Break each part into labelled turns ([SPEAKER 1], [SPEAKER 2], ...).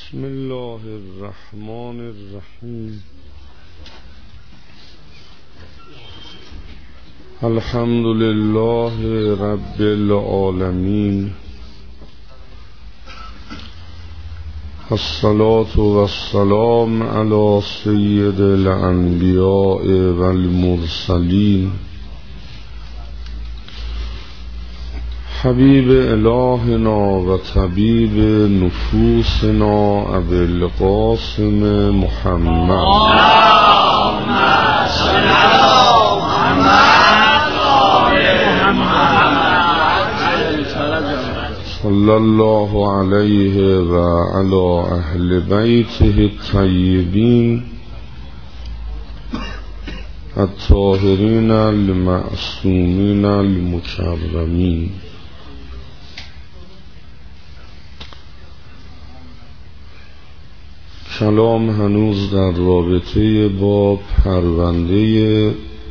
[SPEAKER 1] بسم الله الرحمن الرحیم. الحمد لله رب العالمین، الصلاة والسلام علی سید الانبیاء والمرسلین، حبیب الهنا و طبیب نفوسنا ابی القاسم محمد
[SPEAKER 2] اللهم صل علی محمد
[SPEAKER 1] صلی الله علیه و علی اهل بیته الطیبین الطاهرین المعصومین المکرمین. کلام هنوز در رابطه با پرونده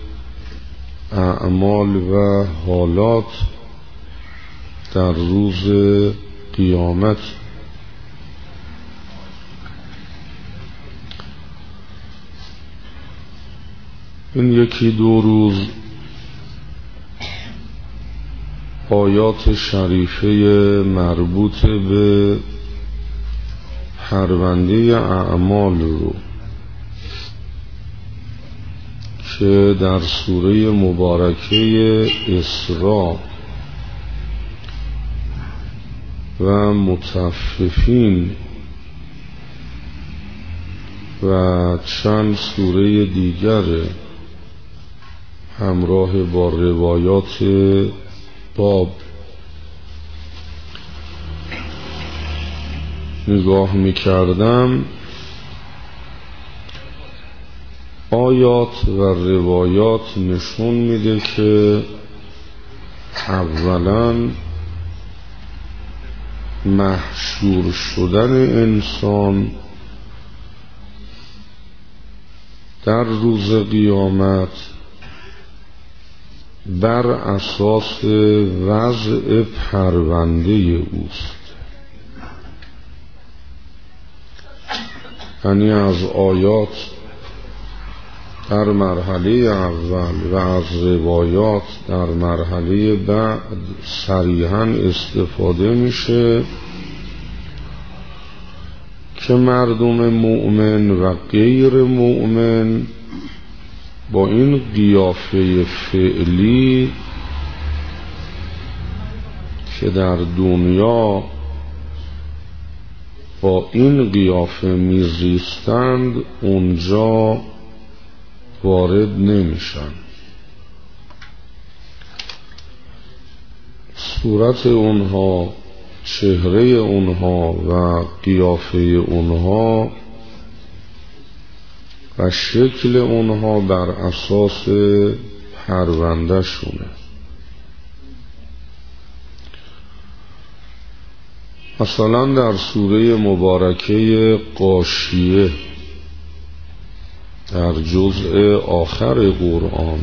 [SPEAKER 1] اعمال و حالات در روز قیامت. این یکی دو روز آیات شریفه مربوط به پرونده اعمال رو که در سوره مبارکه اسراء و مطففین و چند سوره دیگر همراه با روایات باب نگاه می‌کردم، آیات و روایات نشون میده که اولاً محشور شدن انسان در روز قیامت بر اساس وضع پرونده اوست. یعنی از آیات در مرحله اول و از روایات در مرحله بعد صریحاً استفاده میشه که مردم مؤمن و غیر مؤمن با این قیافه فعلی که در دنیا با این قیافه میزیستند اونجا وارد نمیشن. صورت اونها، چهره اونها و قیافه اونها و شکل اونها بر اساس پرونده شونه. مثلا در سوره مبارکه غاشیه در جزء آخر قرآن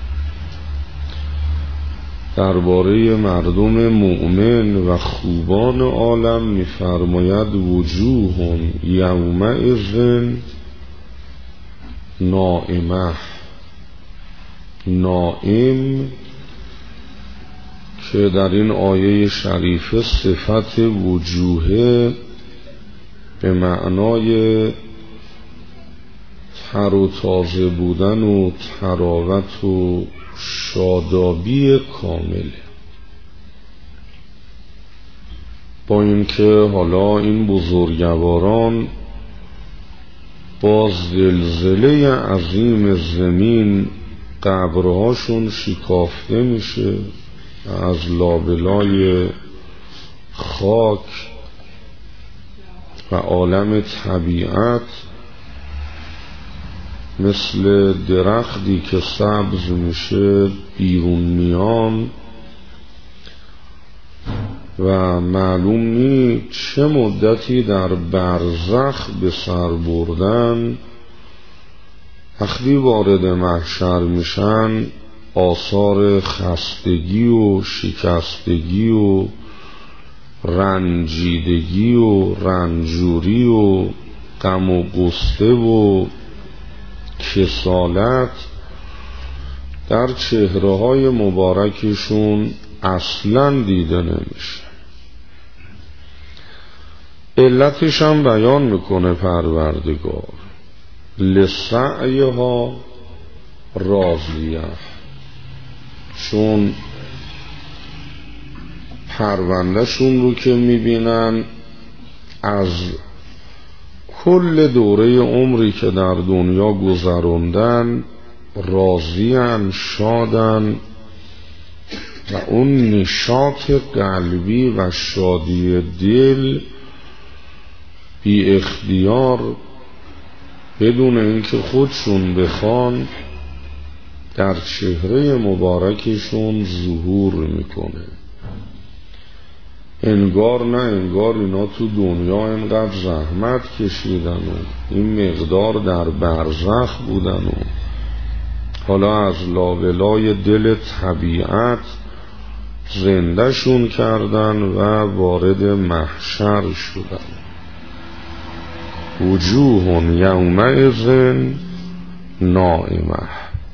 [SPEAKER 1] درباره مردم مؤمن و خوبان عالم می‌فرماید وجوه یومئذ نائمه. نائم که در این آیه شریفه صفت وجوه به معنای تر و تازه بودن و تراوت و شادابی کامل. با اینکه حالا این بزرگواران با زلزله عظیم زمین قبرهاشون شکافته میشه، از لابلای خاک و عالم طبیعت مثل درختی که سبز میشه بیرون میان و معلوم نی چه مدتی در برزخ به سر بردن. وقتی وارد محشر میشن آثار خستگی و شکستگی و رنجیدگی و رنجوری و غم و غصه و کسالت در چهره‌های مبارکشون اصلاً دیده نمیشه. علتش هم بیان میکنه پروردگار: لسعیها راضیه، چون پروندهشون رو که میبینن از کل دوره عمری که در دنیا گذروندن راضیان، شادن و اون نشاط قلبی و شادی دل بی اختیار بدون اینکه خودشون بخوان در چهره مبارکشون ظهور میکنه. انگار نه انگار اینا تو دنیا اینقدر زحمت کشیدن و این مقدار در برزخ بودن و حالا از لابلای دل طبیعت زندهشون کردن و وارد محشر شدن. وجوه یومئذ ناعمه.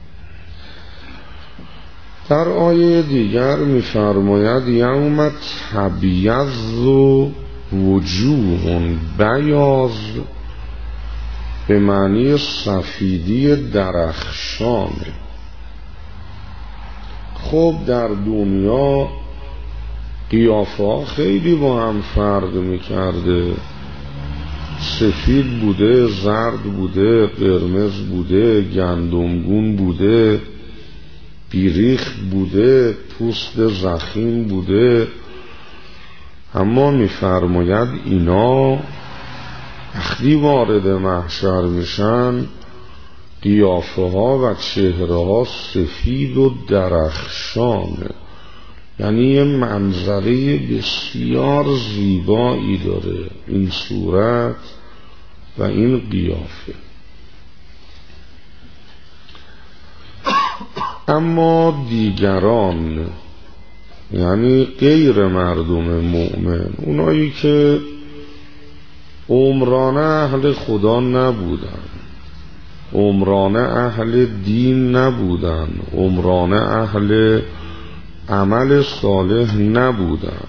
[SPEAKER 1] در آیه دیگر می‌فرماید یوم تبیض وجوه بیاض، به معنی سفیدی درخشانه. خب در دنیا قیافه خیلی با هم فرق می‌کرده، سفید بوده، زرد بوده، قرمز بوده، گندمگون بوده، بیریخت بوده، پوست ضخیم بوده. اما می‌فرماید اینا وقتی وارد محشر میشن قیافه ها و چهره ها سفید و درخشانه، یعنی یه منظره بسیار زیبایی داره این صورت و این قیافه. اما دیگران، یعنی غیر مردم مؤمن، اونایی که عمرانه اهل خدا نبودن، عمرانه اهل دین نبودن، عمرانه اهل عمل صالح نبودن،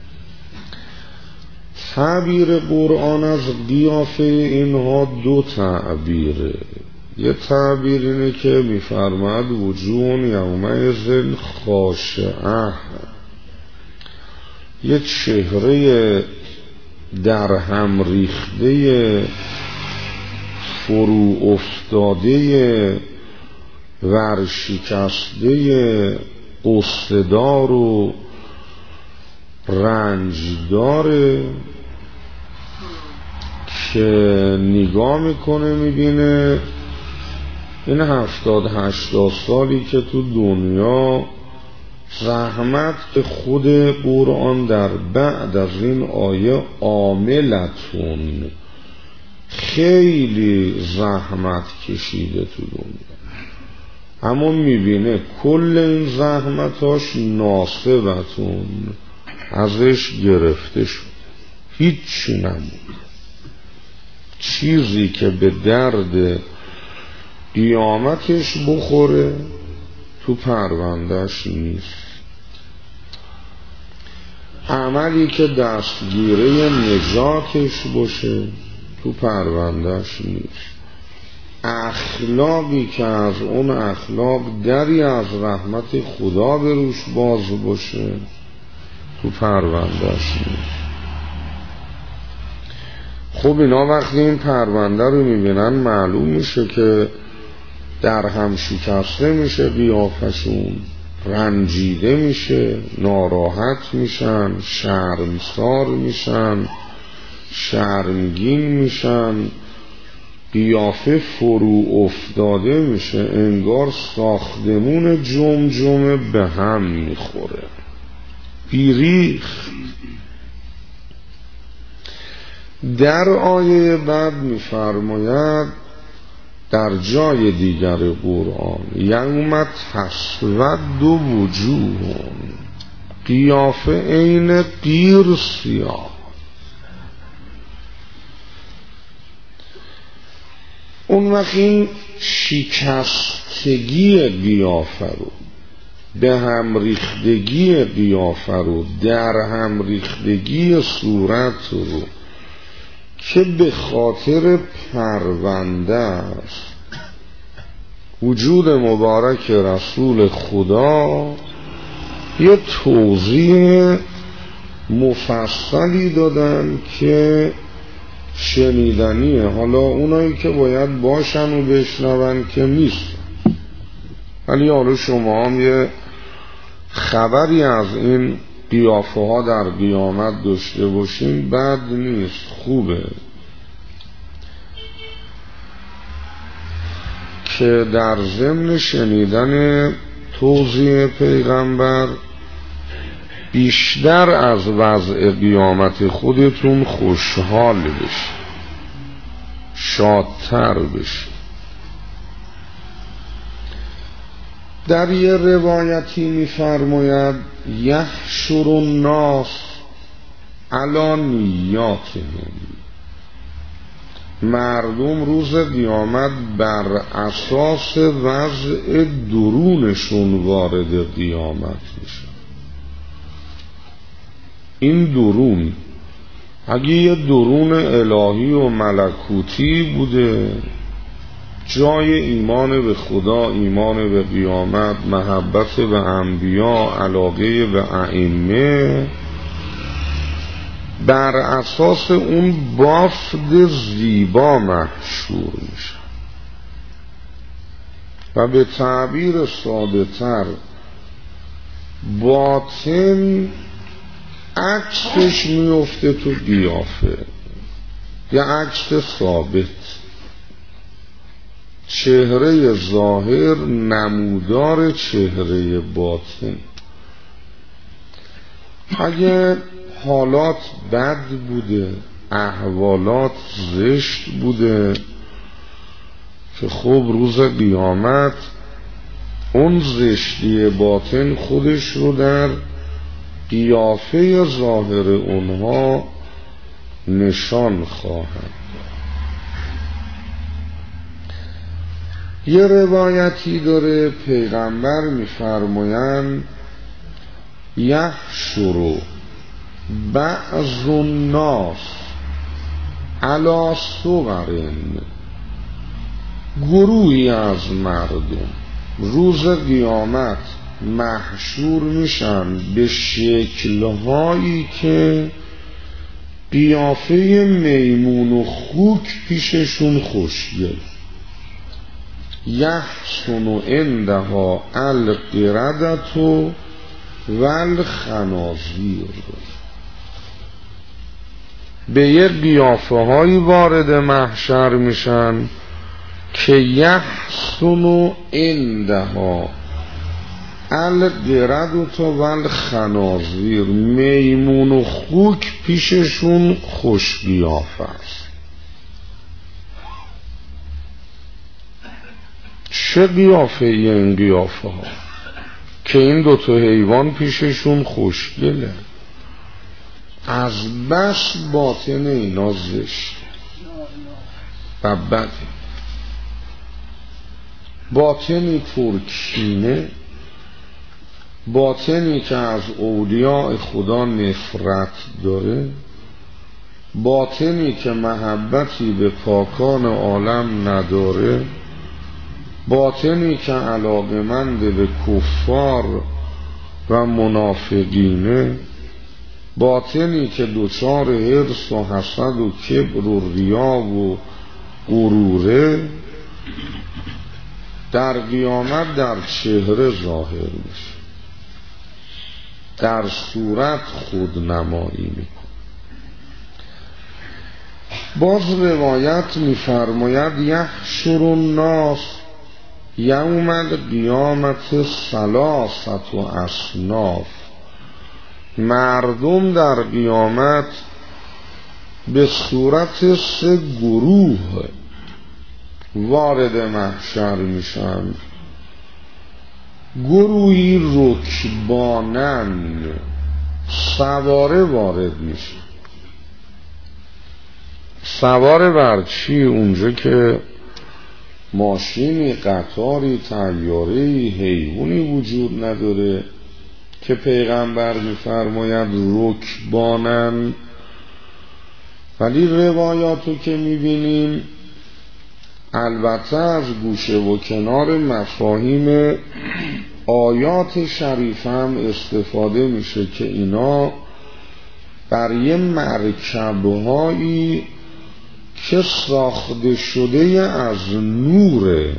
[SPEAKER 1] تعبیر قرآن از قیافه اینها دو تعبیره. یه تعبیر اینه که می‌فرماید وجوه یومئذ خاشعه، یه چهره در هم ریخته، فرو افتاده، ورشکسته، قصه‌دار و رنجداره که نگاه میکنه میبینه این 70-80 سالی که تو دنیا زحمت که خود قرآن در بعد از این آیه عاملتون خیلی زحمت کشیده تو دنیا، اما میبینه کل این زحمتاش ناصبتون ازش گرفته شد، هیچی نمود. چیزی که به درد قیامتش بخوره تو پروندهش نیست، عملی که دستگیره نجاتش باشه تو پروندهش نیست، اخلاقی که از اون اخلاق دری از رحمت خدا به روش باز باشه تو پروندهش نیست. خب اینا وقتی این پرونده رو میبینن معلوم میشه که در هم شکسته میشه قیافشون، رنجیده میشه، ناراحت میشن، شرمسار میشن، شرمگین میشن، قیافه فرو افتاده میشه، انگار ساختمون جمجمه به هم میخوره، بیریخت. در آیه بعد میفرماید در جای دیگر قرآن یوم تسود وجوه، قیافه عین قیر سیاه. اون وقت این شکستگی قیافه رو، به هم ریختگی قیافه رو، در هم ریختگی صورت رو که به خاطر پرونده است وجود مبارک رسول خدا یه توضیح مفصلی دادن که شنیدنیه. حالا اونایی که باید باشن و بشنون که نیست، ولی حالا شما هم یه خبری از این قیافه ها در قیامت داشته باشین بد نیست، خوبه که در ضمن شنیدن توضیح پیغمبر بیشتر از وضع قیامت خودتون خوشحال بشی، شادتر بشی. در یه روایتی می‌فرماید یحشر الناس علی نیاتهم، مردم روز قیامت بر اساس وضع درونشون وارد قیامت میشن. این درون اگه یه درون الهی و ملکوتی بوده، جای ایمان به خدا، ایمان به قیامت، محبت به انبیا، علاقه به ائمه، بر اساس اون بافت زیبا محشور میشه و به تعبیر ساده تر باطن عکسش میفته تو قیافه، یه عکس ثابت. چهره ظاهر نمودار چهره باطن. اگه حالات بد بوده، احوالات زشت بوده، که خب روز قیامت اون زشتی باطن خودش رو در قیافه ظاهر اونها نشان خواهد. یه روایتی داره پیغمبر میفرمایند یحشر بعض الناس علی صور، گروهی از مردم روز قیامت محشور میشن به شکلهایی که قیافه میمون و خوک پیششون خوشگل. یحسن عندها القردة والخنازیر، به یه قیافه هایی وارد محشر میشن که یحسن عندها القردة والخنازیر، میمون و خوک پیششون خوش قیافه است. چه قیافه این قیافه ها که این دوتا حیوان پیششون خوشگله، از بس باطن اینا زشت و بده، باطنی پرکینه، باطنی که از اولیاء خدا نفرت داره، باطنی که محبتی به پاکان عالم نداره، باطنی که علاقمند به کفار و منافقینه، باطنی که دچار حرص و حسد و کبر و ریا و غروره، در قیامت در چهره ظاهر میشه، در صورت خودنمایی میکنه. باز روایت میفرماید یحشر الناس یوم القیامت ثلاثة اصناف، مردم در قیامت به صورت 3 گروه وارد محشر میشن. گروهی رکبانن، سواره وارد میشه. سواره بر چی؟ اونجا که ماشینی، قطاری، طیاره‌ای، حیوانی وجود نداره که پیغمبر میفرماید رکبانن. ولی روایاتو که میبینیم البته از گوشه و کنار مفاهیم آیات شریفه هم استفاده میشه که اینا بر یه مرکبهایی که ساخته شده از نور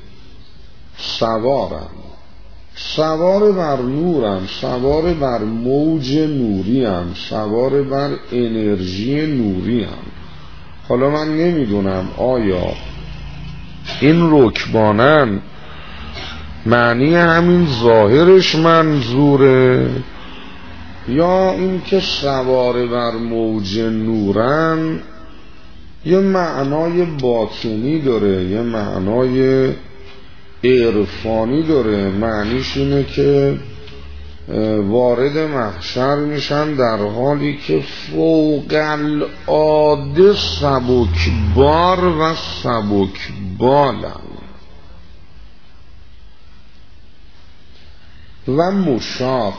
[SPEAKER 1] سوارن، سوار بر نورن، سوار بر موج نوری هم، سوار بر انرژی نوری هم. حالا من نمیدونم آیا این رکبانن معنی همین ظاهرش منظوره یا این که سوار بر موج نورن یه معنای باطنی داره، یه معنای عرفانی داره. معنیش اینه که وارد محشر میشن در حالی که فوق العاده سبکبار و سبکبالن و مشاط.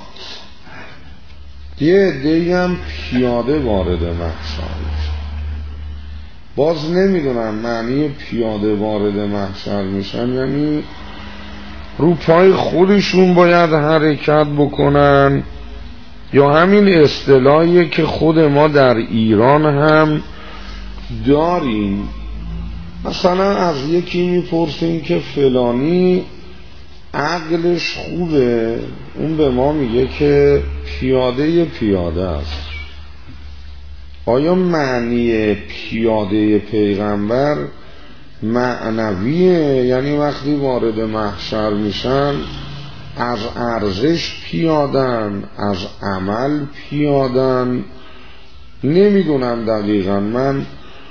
[SPEAKER 1] یه عده‌ای هم پیاده وارد محشر میشن. باز نمیدونم معنی پیاده وارد محشر میشن یعنی رو پای خودشون باید حرکت بکنن یا همین اصطلاحی که خود ما در ایران هم داریم. مثلا از یکی میپرسیم که فلانی عقلش خوبه، اون به ما میگه که پیاده است. آیا معنی پیاده پیغمبر معنویه؟ یعنی وقتی وارد محشر میشن از ارزش پیادن، از عمل پیادن؟ نمیدونم دقیقا. من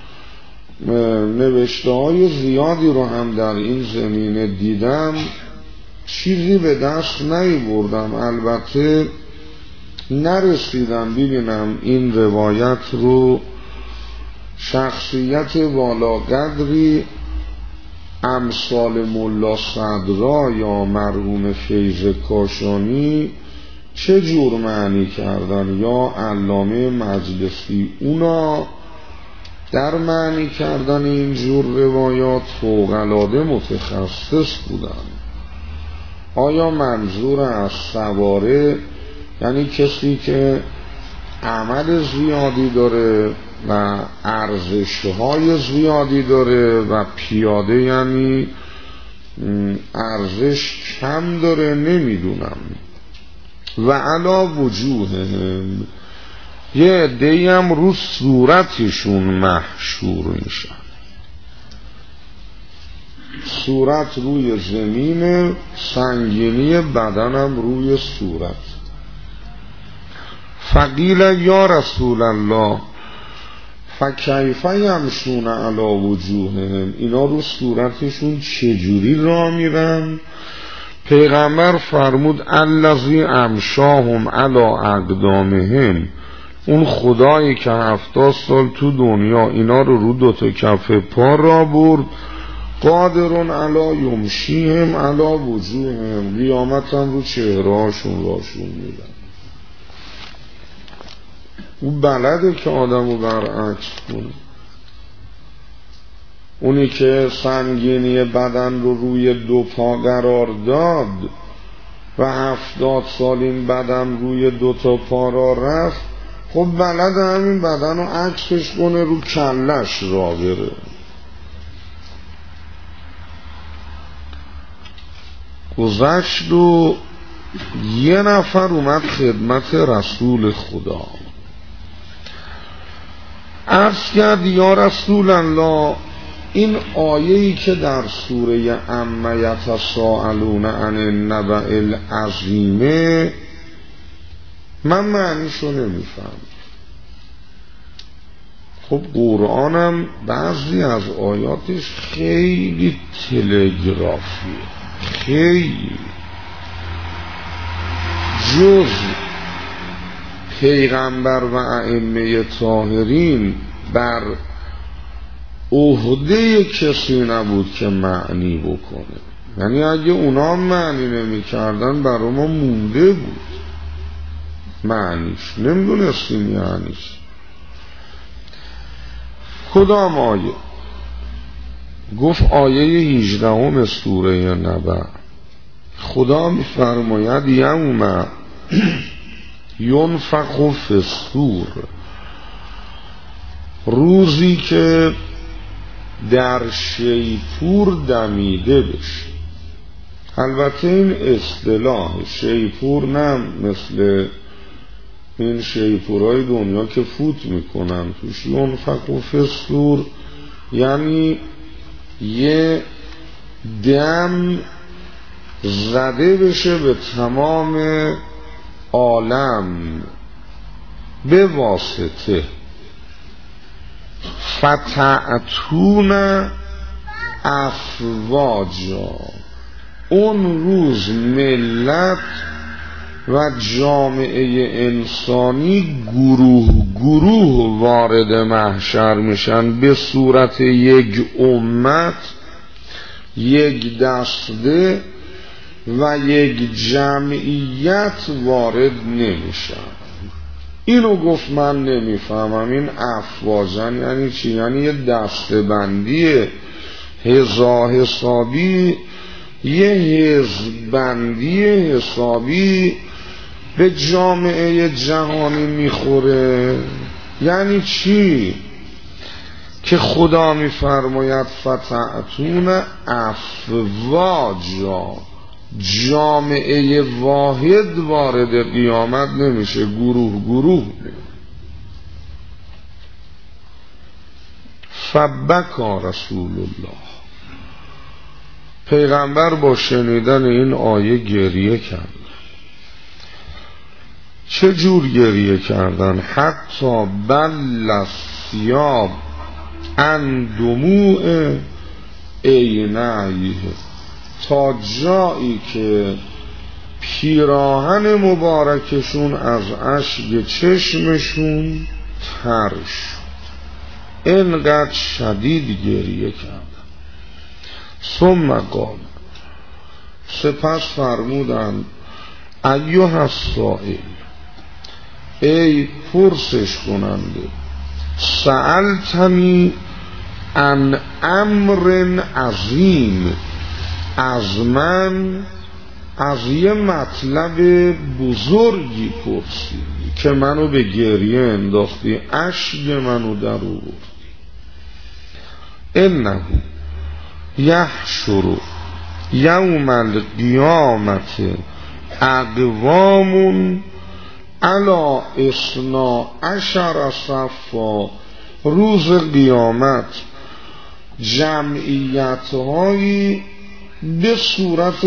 [SPEAKER 1] نوشته های زیادی رو هم در این زمینه دیدم، چیزی به دست نیاوردم. البته نرسیدم ببینم این روایت رو شخصیت والا قدری امثال ملا صدرا یا مرحوم فیض کاشانی چه جور معنی کردن یا علامه مجلسی اونا در معنی کردن این جور روایات فوق‌العاده متخصص بودن. آیا منظور از سواره یعنی کسی که عمل زیادی داره و ارزش‌های زیادی داره و پیاده یعنی ارزش کم داره؟ نمیدونم. و علا وجوههم، یه عده‌ای هم رو صورتشون محشور میشن. صورت روی زمین، سنگینی بدنم روی صورت. فقیل یا رسول الله فکیف یمشون علی وجوههم، اینا رو صورتشون چجوری راه میرن؟ پیغمبر فرمود الذی امشاهم علی اقدامهم، اون خدایی که 70 سال تو دنیا اینا رو دوتا کف پا را برد، قادرون علی یمشیهم علی وجوههم، قیامت هم رو چهرهاشون راشون میدن. اون بلده که آدمو برعکس کنه. اونی که سنگینی بدن رو روی دو پا قرار داد و 70 سال این بدن روی دو تا پا را رفت، خب بلد همین بدن رو عکسش کنه رو کلش را بره. گذشت و یه نفر اومد خدمت رسول خدا، عرض کرد یا رسول الله، این آیه‌ای که در سوره عما یتساءلون عن النبأ العظیم من معنیشو نمیفهم. خب قرآنم بعضی از آیاتش خیلی تلگرافیه، خیلی جز پیغمبر و ائمه طاهرین بر عهده کسی نبود که معنی بکنه. یعنی اگه اونا معنی نمی کردن برای ما مونده بود معنیش، نمیدونستیم یعنیش. کدام آیه؟ گفت آیه 18 سوره نبأ. خدا میفرماید یوم ینفخ فی الصور، روزی که در شیپور دمیده بشه. البته این اصطلاح شیپور نه مثل این شیپورهای دنیا که فوت میکنن توش. ینفخ فی الصور یعنی یه دم زده بشه به تمام عالم به واسطه فتأتون افواجا. اون روز ملت و جامعه انسانی گروه گروه وارد محشر میشن به صورت یک امت، یک دسته و یک جمعیت وارد نمیشن. اینو گفت من نمیفهمم این افواجن یعنی چی؟ یعنی یه دسته بندی حسابی، یه حزب بندی حسابی به جامعه جهانی میخوره. یعنی چی؟ که خدا میفرماید فتأتون افواجا، جامعه واحد وارد قیامت نمیشه، گروه گروه میشه. فبکا رسول الله، پیغمبر با شنیدن این آیه گریه کرد. چه جور گریه کردن؟ حتی بل الثیاب عن دموع عینیه، تا جایی که پیراهن مبارکشون از اشک چشمشون تر شد. اینقدر شدید گریه کردن. ثم قال، سپس فرمودند ایها السائل، ای پرسش کننده، سألتنی عن امر عظیم، از من از یه مطلب بزرگی پرسیدی که منو به گریه انداختی، اشک منو در آوردی. انه یحشر یوم القیامت اقوام علی 12 صفا، روز قیامت جمعیت هایی به صورت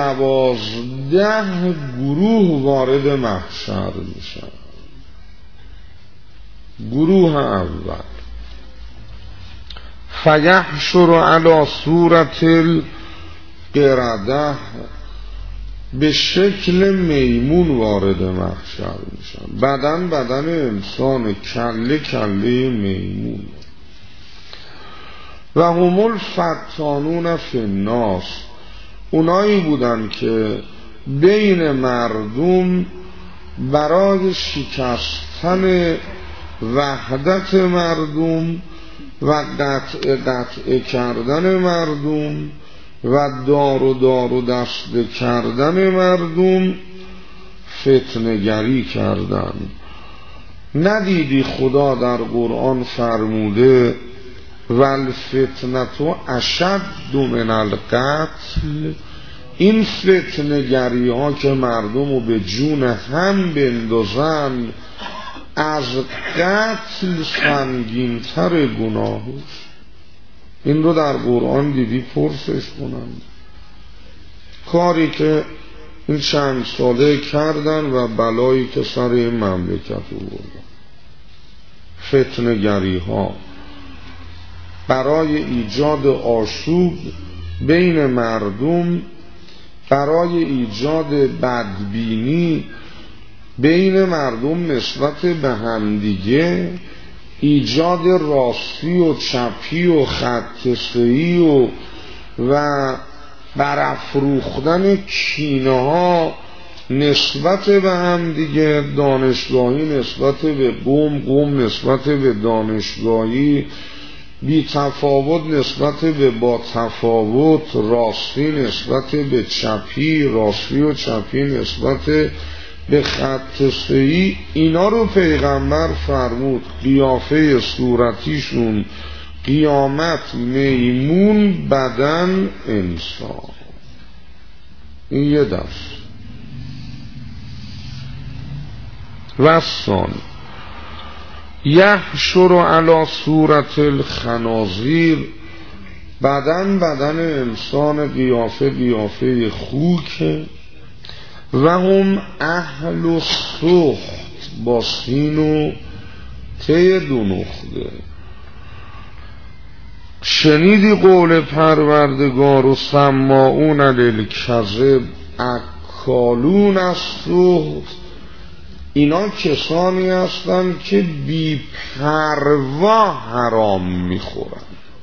[SPEAKER 1] 12 گروه وارد محشر میشن. گروه اول فیحشر علی صورت القرده، به شکل میمون وارد محشر میشن. بدن انسان، کله کله میمون. و هم الفتانون فی الناس، اونایی بودن که بین مردم برای شکستن وحدت مردم و قطع کردن مردم و دار و دست کردن مردم فتنه‌گری کردن. ندیدی خدا در قرآن فرموده والفتنة اشد من القتل؟ این فتنه‌گری ها که مردم رو به جون هم بندازن از قتل سنگین‌تر گناهش. این رو در قرآن دیدی پرسش کنند. کاری که این چند ساله کردن و بلایی که سر این مملکت آوردن، فتنه‌گری ها برای ایجاد آشوب بین مردم، برای ایجاد بدبینی بین مردم نسبت به همدیگه، ایجاد راستی و چپی و خط سه‌ای و برافروختن کینه ها نسبت به هم دیگه، دانشگاهی نسبت به قوم نسبت به دانشگاهی، بی تفاوت نسبت به با تفاوت، راستی نسبت به چپی، راستی و چپی نسبت به خط سه‌ای، اینا رو پیغمبر فرمود قیافه صورتیشون قیامت میمون، بدن انسان. این یه دست. و ثانی یحشر علی صورت الخنازیر، بدن انسان قیافه خوکه. و هم اهل سخط با سین و ته دو نقطه. شنیدی قول پروردگار و سماعون للکذب اکالون السحت، اینا کسانی هستند که بی پروا حرام میخورن،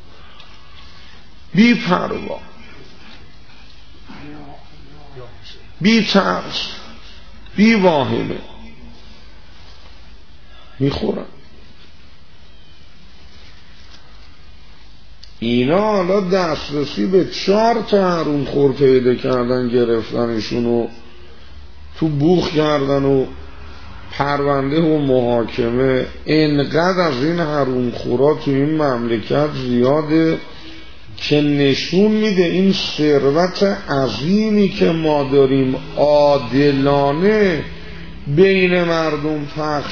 [SPEAKER 1] بی پروا، بی ترس، بی واهمه میخورن. اینا حالا دسترسی به 4 تا حروم خور پیدا کردن، گرفتنشون و تو بوخ کردن و پرونده و محاکمه. انقدر از این حروم خورا تو این مملکت زیاده که نشون میده این ثروت عظیمی که ما داریم عادلانه بین مردم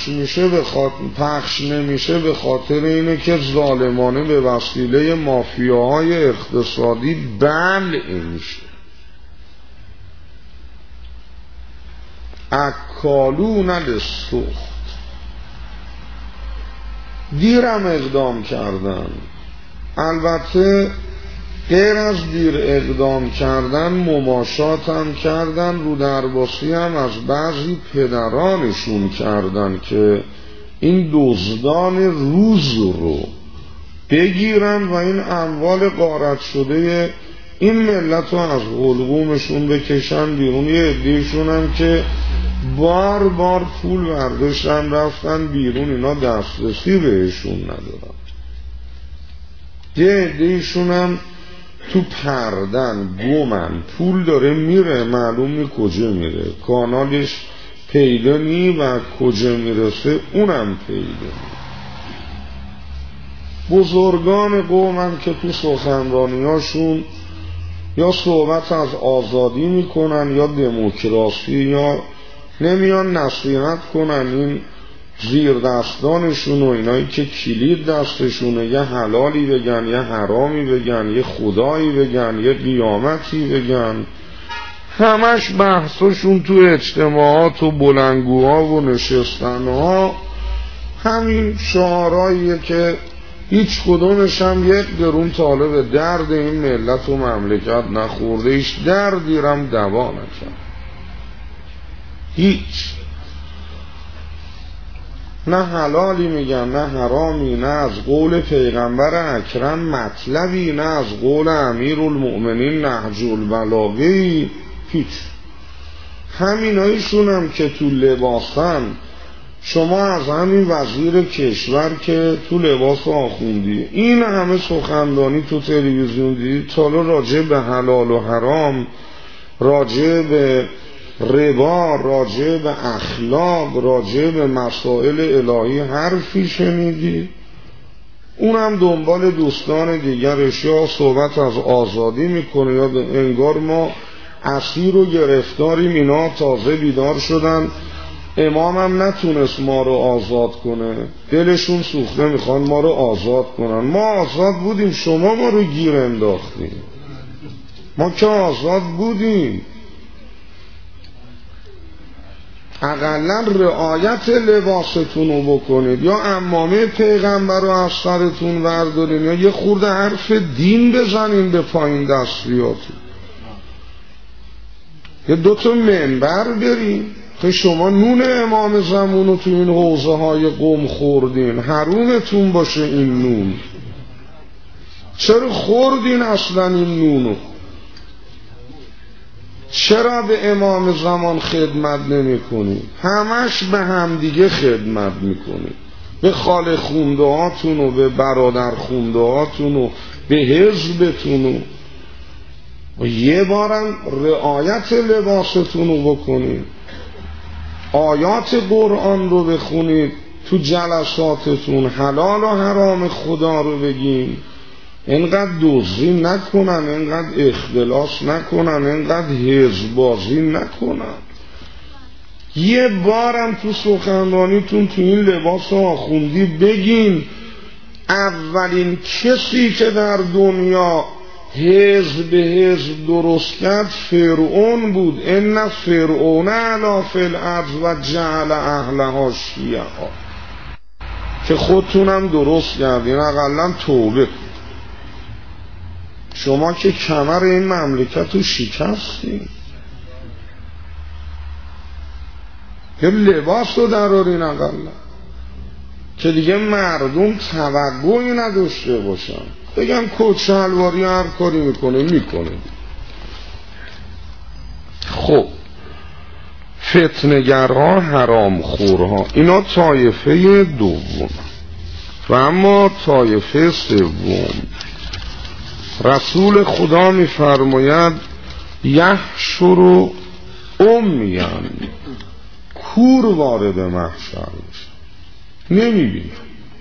[SPEAKER 1] پخش نمیشه به خاطر اینه که ظالمانه به وسیله مافیاهای اقتصادی بلع میشه. اکالون للسحت، دیرم اقدام کردن. البته غیر از دیر اقدام کردن مماشات هم کردن، رو درباسی هم از بعضی پدرانشون کردن که این دزدان روز رو بگیرن و این اموال غارت شده این ملت رو از حلقومشون بکشن بیرون. یه عده‌شون هم که بار پول برداشتن رفتن بیرون، اینا دسترسی بهشون ندارن. یه عده‌شون هم تو پردن گمن، پول داره میره معلوم نی کجا میره، کانالش پیدا نی و کجا میرسه اونم پیدا نی. بزرگان قومن که تو سخنرانیاشون یا صحبت از آزادی میکنن یا دموکراسی، یا نمیان نصیحت کنن این زیر دستانشون و اینایی که کلید دستشونه، یه حلالی بگن، یه حرامی بگن، یه خدایی بگن، یه قیامتی بگن. همش بحثشون تو اجتماعات و بلندگوها و نشستنها همین شعارهاییه که هیچ کدومش هم یک درون طالب درد این ملت و مملکت نخورده، هیچ دردیرم دوا نکرد، هیچ. نه حلالی میگن نه حرامی، نه از قول پیغمبر اکرم مطلبی، نه از قول امیرالمؤمنین نهج البلاغه، هیچ. همینایشون هم که تو لباسن، شما از همین وزیر کشور که تو لباس آخوندی این همه سخنرانی تو تلویزیون دیدی، تا حالا راجع به حلال و حرام، راجع به ربا، راجع به اخلاق، راجع به مسائل الهی حرفی شنیدی؟ اونم دنبال دوستان دیگرش، یا صحبت از آزادی میکنه یا انگار ما اسیر و گرفتاریم، اینا تازه بیدار شدن، امامم نتونست ما رو آزاد کنه، دلشون سوخته میخوان ما رو آزاد کنن. ما آزاد بودیم، شما ما رو گیر انداختیم، ما که آزاد بودیم. اقلا رعایت لباستون رو بکنید، یا عمامه پیغمبر رو از سرتون بردارین، یا یه خورده حرف دین بزنین به پایین دستیاتون، یه 2 تا منبر برین. که شما نون امام زمان رو تو این حوزه های قم خوردین، حرومتون باشه این نون. چرا خوردین اصلا این نونو؟ چرا به امام زمان خدمت نمی کنی؟ همش به همدیگه خدمت میکنی، به خاله خونده هاتون و به برادر خونده هاتون و به حزبتون و یه بارم رعایت لباستون رو بکنید، آیات قرآن رو بخونید، تو جلساتتون حلال و حرام خدا رو بگین، اینقدر دزدی نکنن، اینقدر اختلاس نکنن، اینقدر حزبازی نکنن. یه بارم تو سخنرانیتون تو این لباس آخوندی بگین اولین کسی که در دنیا حزب درست کرد فرعون بود. ان فرعون علا فی الارض و جعل اهلها شیعا. که خودتونم درست کردین، اقلا توبه. شما که کمر این مملکت رو شکستین، یه لباس رو درارین اقلا که دیگه مردم توقعی نداشته باشن، بگم کچلواری هر کاری میکنه. خب فتنگرها، حرام خورها، اینا طایفه دوم. و اما طایفه سوم، رسول خدا میفرماید یحشر امیان، کور وارد محشر میشه، نمیبینه.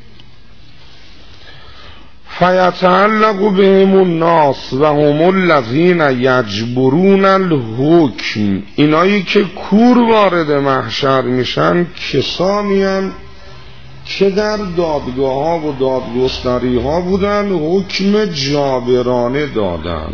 [SPEAKER 1] فیتعلق بهم الناس و هم الذین یجبرون الحکم، اینایی که کور وارد محشر میشن کسانی هستند که در دادگاه ها و دادگستری ها بودن، حکم جابرانه دادن،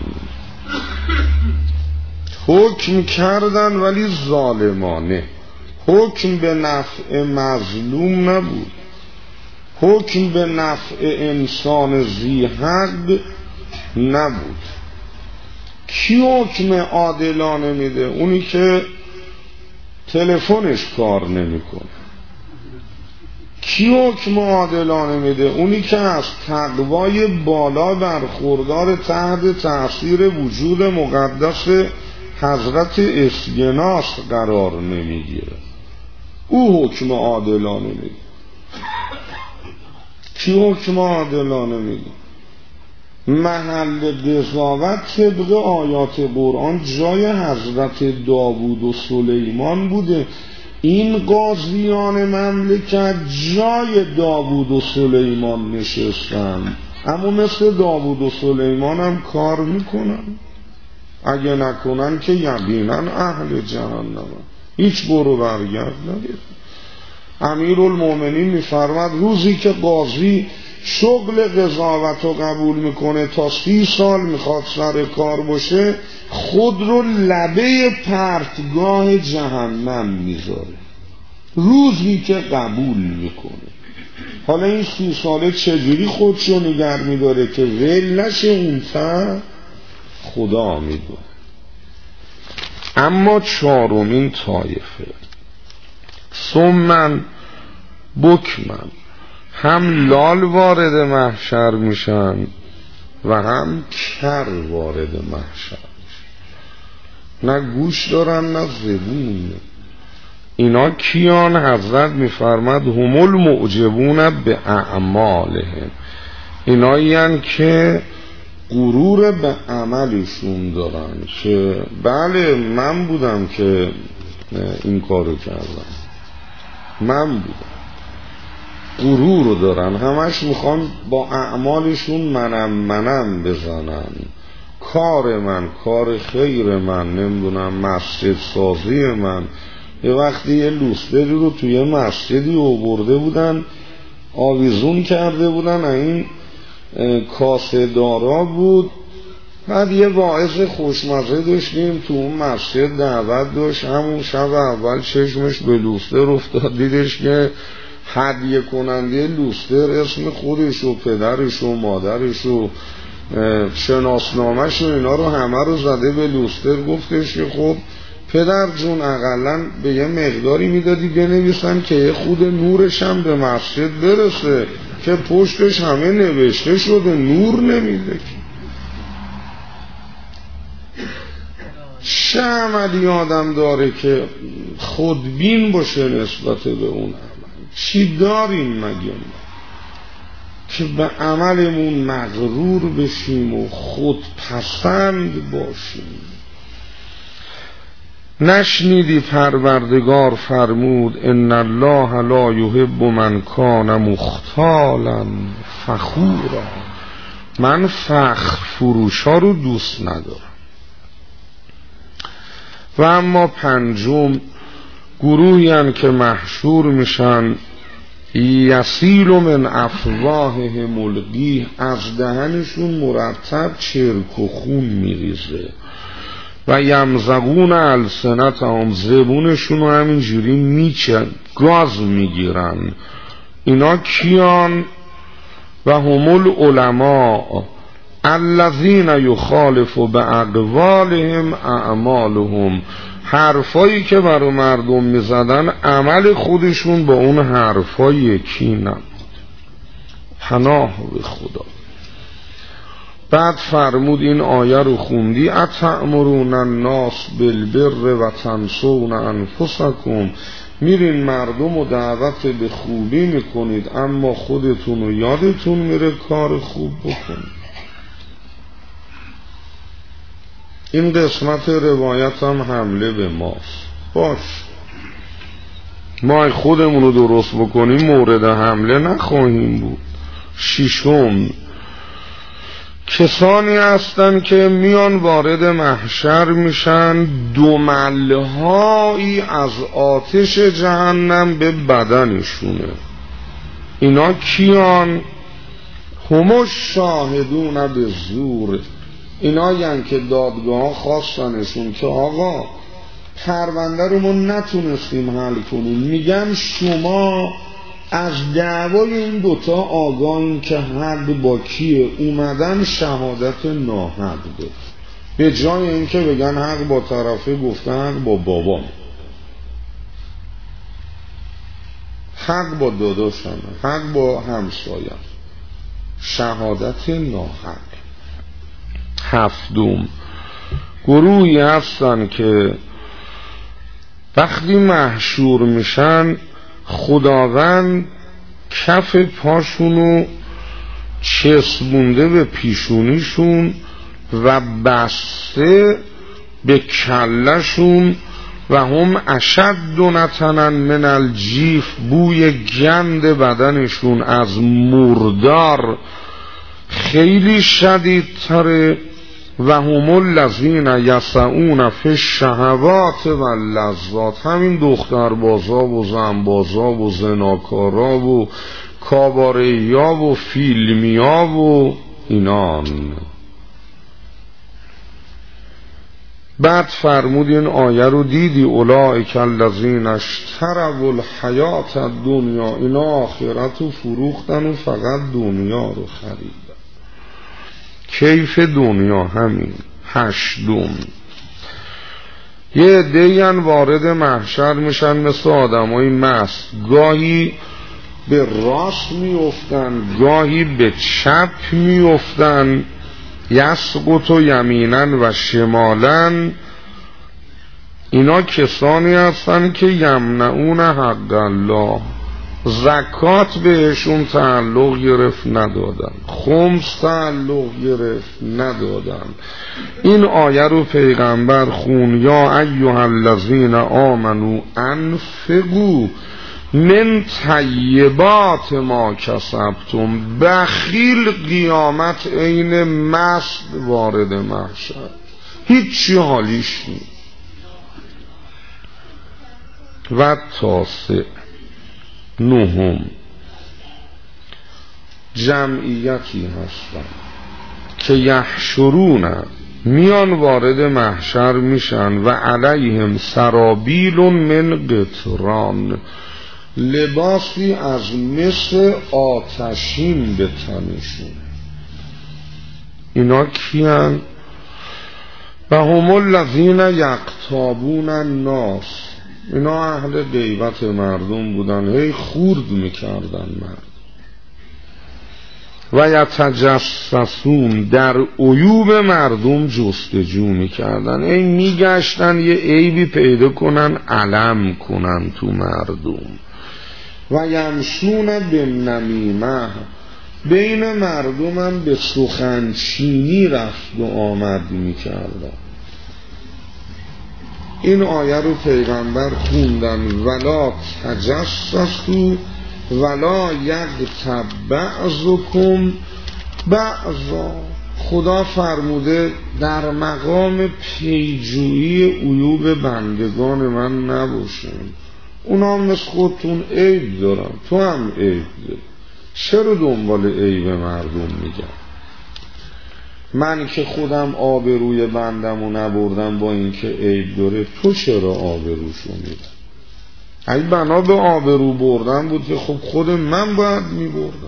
[SPEAKER 1] حکم کردن ولی ظالمانه، حکم به نفع مظلوم نبود، حکم به نفع انسان ذی حق نبود. کی حکم عادلانه میده؟ اونی که تلفنش کار نمیکنه. کی حکم عادلانه میده؟ اونی که از تقوای بالا برخوردار تحت تأثیر وجود مقدس حضرت اسگناس قرار نمیگیره، او حکم عادلانه میده. کی حکم عادلانه میده؟ محل قضاوت طبق آیات قرآن جای حضرت داوود و سلیمان بوده. این قاضیان مملکت جای داوود و سلیمان نشستن، اما مثل داوود و سلیمان هم کار میکنن. اگه نکنن که یقینا اهل جهنم، هیچ برو برگرد نداره. امیرالمومنین میفرماد روزی که قاضی شغل قضاوت رو قبول میکنه تا 30 سال میخواد سر کار باشه، خود رو لبه پرتگاه جهنم میذاره، روزی که قبول میکنه. حالا این 30 ساله چجوری خودشو نگه میداره که ول نشه اون تا خدا میدونه. اما چهارمین طایفه سمن بکمن، هم لال وارد محشر میشن و هم کر وارد محشر میشن، نه گوش دارن نه زبون. اینا کیان؟ حضرت میفرماد هم المعجبون به اعمالهم، اینایی هستند که غرور به عملشون دارن که بله من بودم که این کارو کردم، من بودم. غرور دارن، همش میخوان با اعمالشون منم بزنن. کار من، کار خیر من، نمیدونم مسجد سازی من. یه وقتی یه لوستری رو توی مسجدی آورده بودن، آویزون کرده بودن، این کاسه دارا بود. بعد یه واعظ خوشمزه داشتیم تو اون مسجد، دعوت داشت. همون شب اول چشمش به لوستر افتاد، دیدش که هدیه کننده لوستر اسم خودش و پدرش و مادرش و شناسنامش و اینا رو همه رو زده به لوستر. گفتش که خب پدر جون اقلن به یه مقداری میدادی بنویسن که یه خود نورش هم به مسجد برسه، که پشتش همه نوشته شده نور نمیده. چه عملی آدم داره که خودبین باشه نسبت به اون عمل؟ چی داریم مگه که به عملمون مغرور بشیم و خودپسند باشیم؟ نشنیدی پروردگار فرمود ان الله لا یحب من کان مختالا فخورا. من فخر فروشا رو دوست ندارم. و اما پنجم گروهی هن که محشور میشن یسیل من افواههم القیح، از دهنشون مرتب چرک و خون میریزه. و یمزقون السنتهم، زبونشون رو همینجوری میچن، گاز میگیرن. اینا کیان؟ و هم العلماء الذین یخالف باقوالهم اعمالهم، حرفایی که برای مردم میزدن عمل خودشون با اون حرفا یکی نبود. پناه به خدا. بعد فرمود این آیه رو خوندی اتأمرون الناس بالبر و تنسون انفسکم، میرین مردم و دعوت به خوبی میکنید اما خودتون و یادتون میره کار خوب بکنید. این قسمت روایت هم حمله به ماست. باش ما خودمون رو درست بکنیم مورد حمله نخواهیم بود. ششم کسانی هستن که میان وارد محشر میشن، دملهایی از آتش جهنم به بدنشونه. اینا کیان؟ هم الشاهدون به زور، اینا یعنی که دادگاه خواستنشون که آقا پرونده رو ما نتونستیم حل کنیم، میگن شما از دعوای این دوتا آگاهیم که حق با کیه، اومدن شهادت ناحق ده، به جای اینکه بگن حق با طرفه گفته حق با بابام، حق با داداشم، حق با همسایم، شهادت ناحق. هفتم گروهی هستن که وقتی محشور میشن خداوند کف پاشونو چسبونده به پیشونیشون و بسته به کلشون و هم اشد نتنا من الجیف، بوی گند بدنشون از مردار خیلی شدید تره. و هم الذین یسعون فی الشهوات و اللذات، همین دختربازا و زنبازا و زناکارا و کاباریا و فیلمیا و اینان. بعد فرمود این آیه رو دیدی اولئک الذین اشتروا الحیات الدنیا، اینا آخرت رو فروختن و فقط دنیا رو خریدن. کیف دنیا همین. هشتم یه عده‌ای وارد محشر میشن مثل آدمای مست، گاهی به راست میافتن گاهی به چپ میافتن، یسقط و یمینن و شمالن. اینا کسانی هستن که یمنعون حق الله، زکات بهشون تعلق گرفت ندادن، خمس تعلق گرفت ندادن. این آیه رو پیغمبر خون یا ایها الذین آمنو انفقوا من طیبات ما کسبتم. بخیل قیامت عین مست وارد محشر، هیچی حالیش نیست. و تاسع نهم جمعیتی هستن که یحشرون، میان وارد محشر میشن و علیهم سرابیل من قطران، لباسی از مس آتشین به تنشون. اینا کیان؟ و هم الذین یقتابون الناس، اینا اهل غیبت مردم بودن، هی خورد میکردن مرد. و یتجسسون، در عیوب مردم جستجو میکردن، هی میگشتن یه عیبی پیدا کنن علم کنن تو مردم. و یمشون بالنمیمه، بین مردم هم به سخنچینی رفت و آمد میکردن. این آیه رو پیغمبر خوندن، ولا تجسسوا ولا یغتب بعضکم بعضا. خدا فرموده در مقام پیجویی عیوب بندگان من نباشین، اونا مثل خودتون عیب دارن، تو هم عیب داری، چرا دنبال عیب مردم میگم؟ من که خودم آبروی بندمو نبردم با اینکه عیب داره، تو چرا آبروشو میبری؟ اگه بنا به آبرو بردن بود که خب خود من باید میبردم،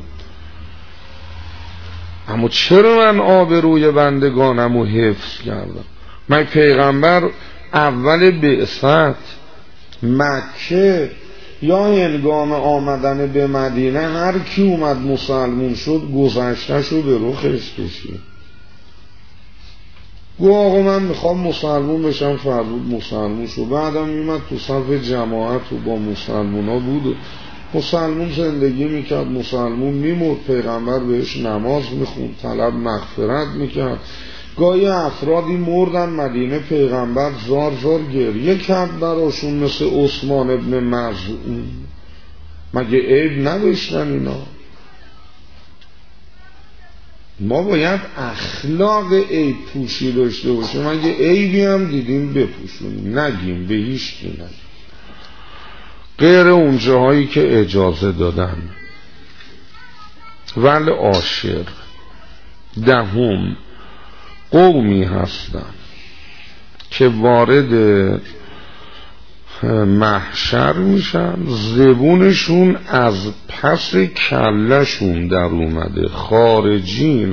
[SPEAKER 1] اما چرا من آبروی بندگانمو حفظ کردم؟ من پیغمبر اول بعثت مکه یا هنگام آمدن به مدینه هر کی اومد مسلمون شد گذشتهشو به رخش کشید، گو آقا من میخوام مسلمون بشم، فرمود مسلمون شد. بعدم میمد تو صف جماعت و با مسلمون ها بود، مسلمون زندگی میکرد، مسلمون میمرد، پیغمبر بهش نماز میخوند، طلب مغفرت میکرد. گاهی افرادی مردن مدینه، پیغمبر زار زار گریه کرد براشون، مثل عثمان ابن مظعون. مگه عیب نداشتن اینا؟ ما باید اخلاق عیب پوشی داشته باشیم، اگه عیبی هم دیدیم بپوشونیم، نگیم به هیچ کی نگیم، غیر اون جاهایی که اجازه دادن. ول عاشر، دهم، قومی هستن که وارد محشر میشن، زبونشون از پس کلشون در اومده، خارجین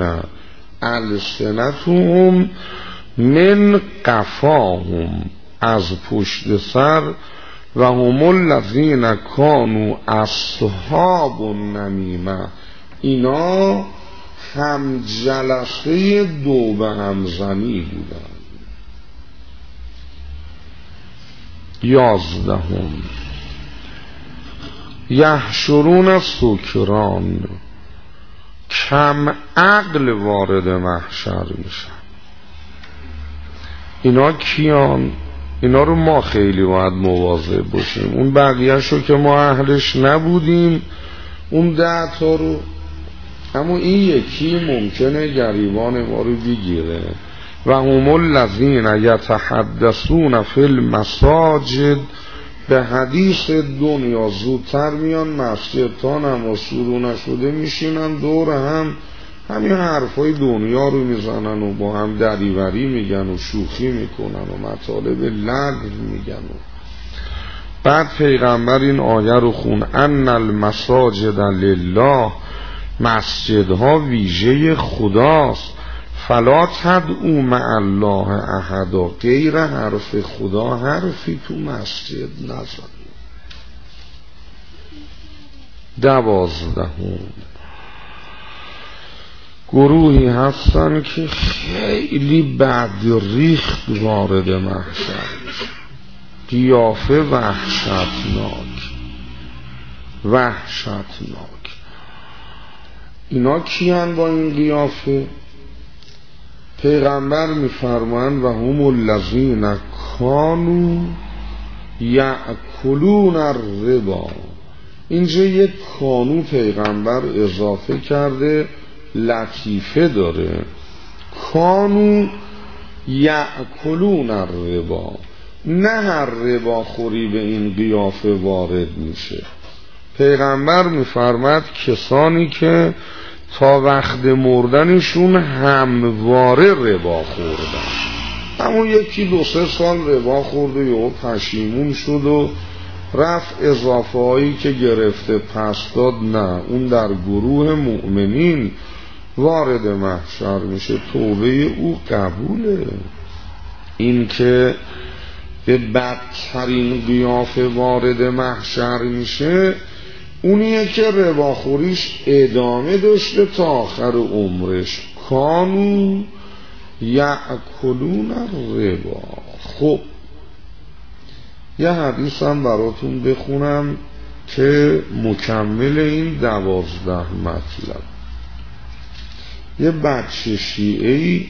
[SPEAKER 1] السنتهم من قفاهم، از پشت سر. و هم الذین کانوا اصحاب النمیمه، اینا هم جلسه دو به همزنی بودن. 11 یحشرون سکران، کم عقل وارد محشر میشن. اینا کیان؟ اینا رو ما خیلی باید مواظب باشیم، اون بقیه‌شو که ما اهلش نبودیم، اون 10 تا رو، اما این یکی ممکنه گریبان ما رو بگیره. و هم الذین یتحدثون فی المساجد، به حدیث دنیا زودتر میان مسجد تا نماز شروع نشده میشینن دور هم، همین حرفای دنیا رو میزنن و با هم دریوری میگن و شوخی میکنن و مطالب لغو میگن. و بعد پیغمبر این آیه رو خون، ان المساجد لله، مسجدها ویژه خداست، فلا تدعوا مع الله احدا، غیر حرف خدا حرفی تو مسجد نزن. 12 گروهی هستن که خیلی بد ریخت وارد محشر، قیافه وحشتناک. اینا کیان با این قیافه؟ پیغمبر میفرمایند و هم الذین کانوا یأکلون الربا. اینجا یک کانو پیغمبر اضافه کرده، لطیفه داره. کانو یأکلون الربا، نه هر ربا خوری به این قیافه وارد میشه. پیغمبر میفرماد کسانی که تا وقت مردنشون همواره ربا خوردن، همون 1-2-3 سال ربا خورده یا پشیمون شد و رفت اضافه هایی که گرفته پس داد، نه، اون در گروه مؤمنین وارد محشر میشه، توبه او قبوله. این که به بدترین قیافه وارد محشر میشه اونیه که رباخوریش ادامه داشته تا آخر عمرش. کانو یأکلون الربا. خب یه حدیث هم براتون بخونم که مکمل این 12 مطلب. یه بچه شیعه‌ای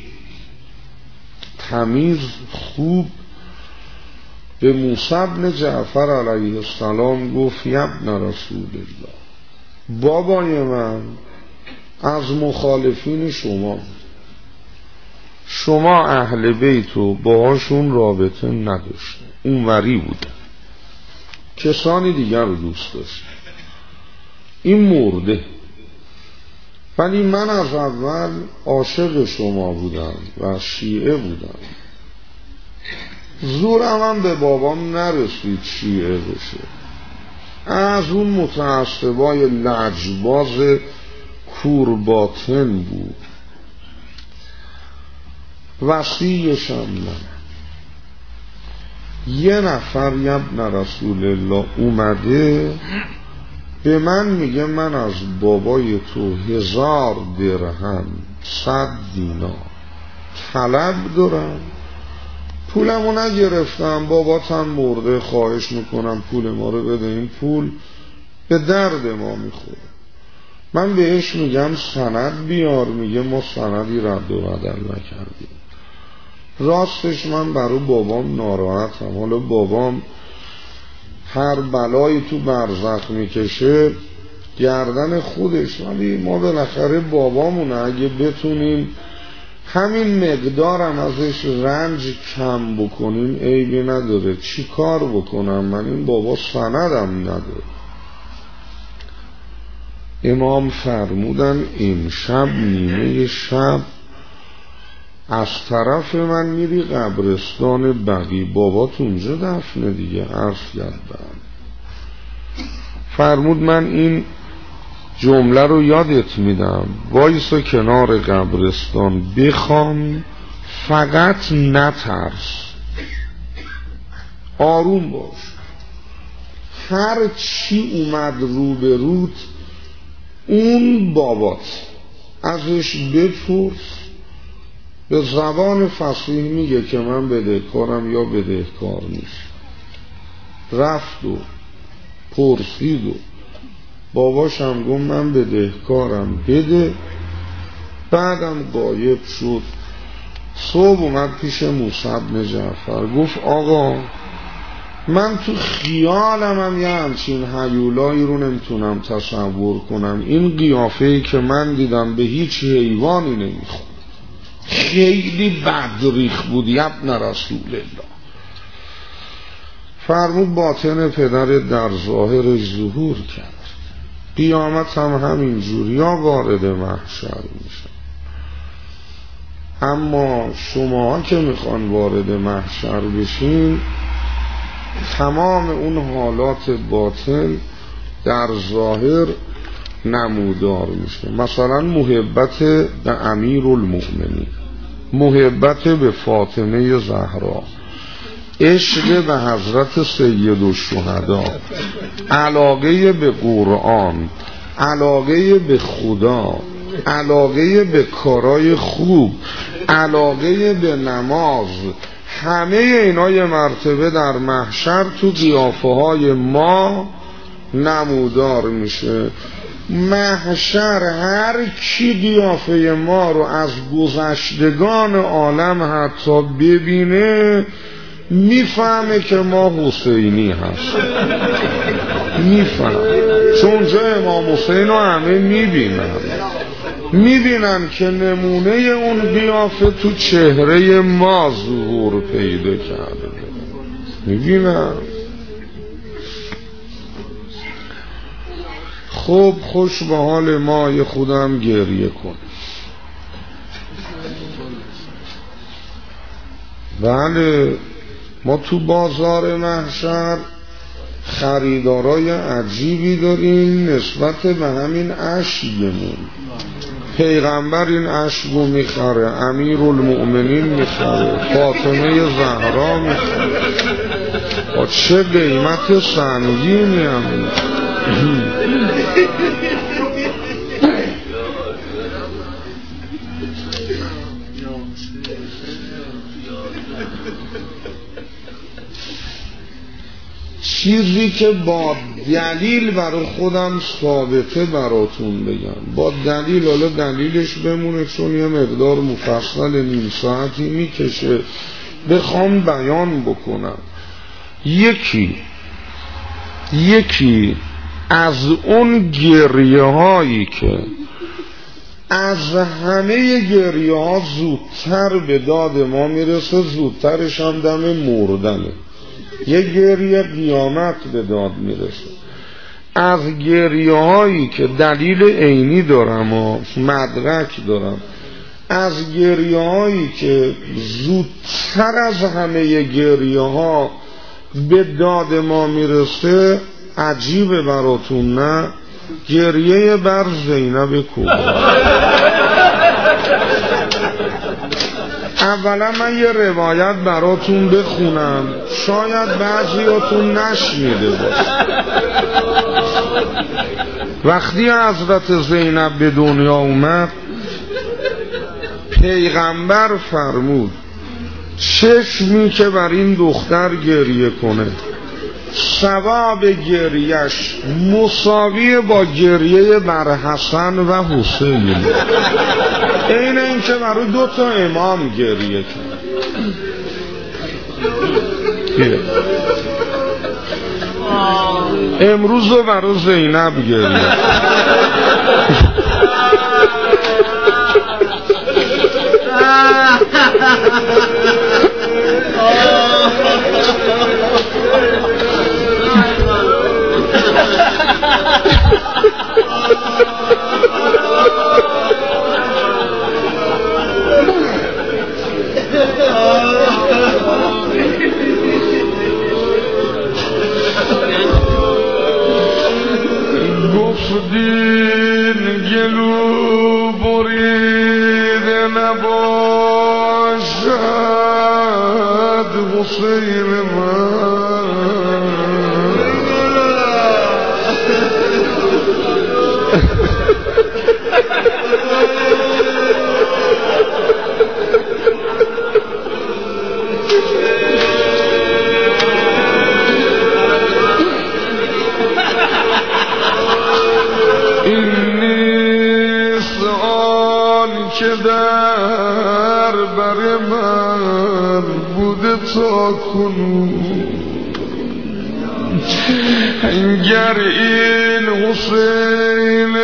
[SPEAKER 1] تمیز خوب به موسی بن جعفر علیه السلام گفت یا ابن رسول الله، بابای من از مخالفین شما اهل بیتو باهاشون رابطه نداشته، اونوری بوده، کسانی دیگر رو دوست داشته، این مرده، ولی من از اول عاشق شما بودم و شیعه بودم، زورم هم به بابام نرسید شیعه بشه، از اون متعصبای لجباز کورباطن بود، وصیشم من. یه نفر ابن رسول الله اومده به من میگه من از بابای تو 1000 درهم 100 دینار طلب دارم، پولمو نگرفتم، باباتم مرده، خواهش میکنم پول ما رو بده، این پول به درد ما میخوره. من بهش میگم سند بیار، میگه ما سندی رد و بدل نکردیم. راستش من برای بابام ناراحتم، حالا بابام هر بلایی تو برزخ میکشه گردن خودش، ولی ما بالاخره بابامونه، اگه بتونیم همین مقدارم ازش رنج کم بکنیم عیبی نداره. چی کار بکنم من؟ این بابا سندم نداره. امام فرمودن این شب نیمه شب از طرف من میری قبرستان بقی، بابات اونجا دفنه دیگه، عرض کردم. فرمود من این جمله رو یادت میدم، وایسا کنار قبرستان بخوان، فقط نترس، آروم باش، هر چی اومد رو به روت اون بابات، ازش بپرس. به زبان فصیح میگه که من بدهکارم یا بدهکار نیست. رفت و پرسید و باباشم گفت من بدهکارم بده، بعدم غایب شد. صبح اومد پیش موسی بن جعفر گفت آقا من تو خیالم هم یه همچین هیولایی رو نمیتونم تصور کنم، این قیافه‌ای که من دیدم به هیچ حیوانی نمیخواد، خیلی بدریخ بود یا ابن رسول الله. فرمود باطن پدرت در ظاهرش ظهور کرد، قیامت هم همین جوریا وارد محشر میشه، اما شما که میخوان وارد محشر بشین تمام اون حالات باطن در ظاهر نمودار میشه. مثلا محبت به امیرالمؤمنین، محبت به فاطمه زهرا، عشق به حضرت سید الشهدا، علاقه به قرآن، علاقه به خدا، علاقه به کارای خوب، علاقه به نماز، همه اینا یه مرتبه در محشر تو قیافه های ما نمودار میشه. محشر هر کی قیافه ما رو از گذشتگان عالم حتی ببینه میفهمه که ما حسینی هست، میفهم، چون جا امام حسین رو همه میبینن که نمونه اون قیافه تو چهره ما ظهور پیدا کرده، میبینن. خب خوش به حال ما، یه خودم گریه کن. بله ما تو بازار محشر خریدارای عجیبی داریم نسبت به همین اشیمون. پیغمبر این اشکو میخره، امیرالمؤمنین میخره، فاطمه زهرا میخره. با چه قیمت سنگینی هم چیزی که با دلیل برای خودم ثابته براتون بگم، با دلیل، حالا دلیلش بمونه چون یه مقدار مفصل نیم ساعتی میکشه بخوام بیان بکنم. یکی از اون گریه هایی که از همه گریه ها زودتر به داد ما میرسه، زودترش هم دم مردنه، یه گریه قیامت به داد میرسه. از گریه هایی که دلیل عینی دارم و مدرک دارم، از گریه هایی که زودتر از همه گریه ها به داد ما میرسه، عجیبه براتون نه؟ گریه بر زینب کبرا. اولا من یه روایت براتون بخونم، شاید بعضیاتون نشنیده باشه. وقتی حضرت زینب به دنیا اومد، پیغمبر فرمود چشمی که بر این دختر گریه کنه ثواب گریهش مساوی با گریه بر حسن و حسین، این که برای 2 تا امام گریه کنه. امروز رو برای زینب گریه گفتین گلو بریده نباشد حسین من، که در بر من بوده تا کنون، گر این حسین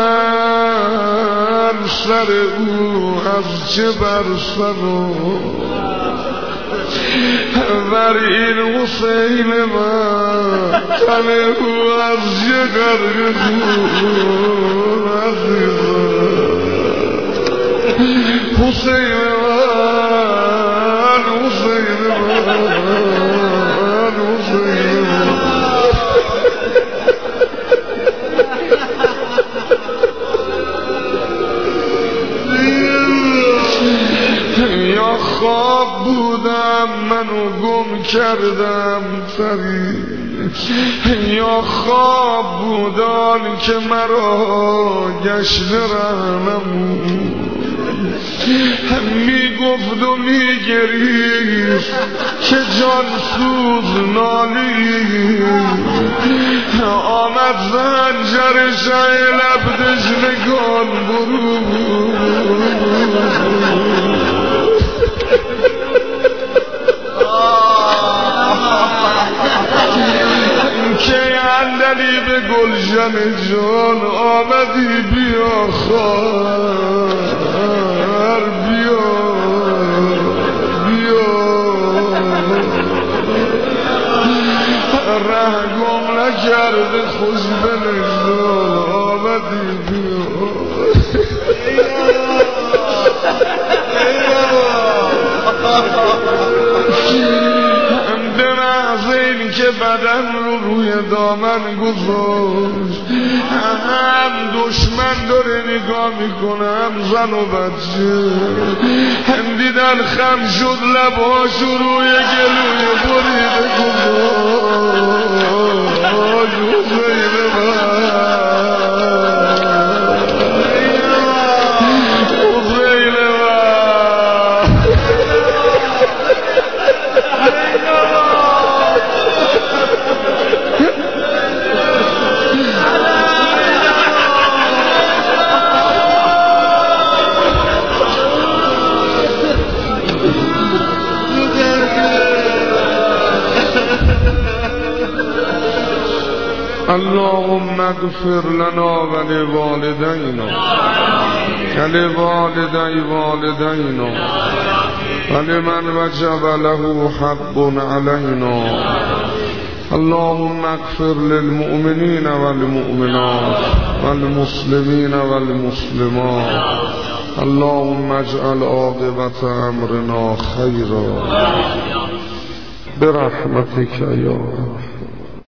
[SPEAKER 1] من سر او از چه برسنم، ور این حسین من تن او از چه غرق خون عزیزم، حسین من، حسین من، حسین من. یا خواب بودم منو گم کردم فرید، یا خواب بودن که مرا گشت رهنمون، می گفت و می گریست که جان سوز نالی، آمد زنجر شه لب دژنگان برو، که اندلی به گلشن جان آمدی بیا خواهر بیا بیا، ره گم نکرده خوش بنشان آمدی بیا. به محض این که که بدن رو روی دامن گذاشت، هم دشمن داره نگاه میکنه هم زن و بچه. هم دیدن خم شد لباشو روی گلوی بریده گذاشت. حسین اللهم اغفر لنا ولوالدينا ولوالدي والدينا ولمن وجب له حق علينا. اللهم اغفر للمؤمنين والمؤمنات والمسلمين والمسلمات. اللهم اجعل عاقبة امرنا خيرا برحمتك يا رب.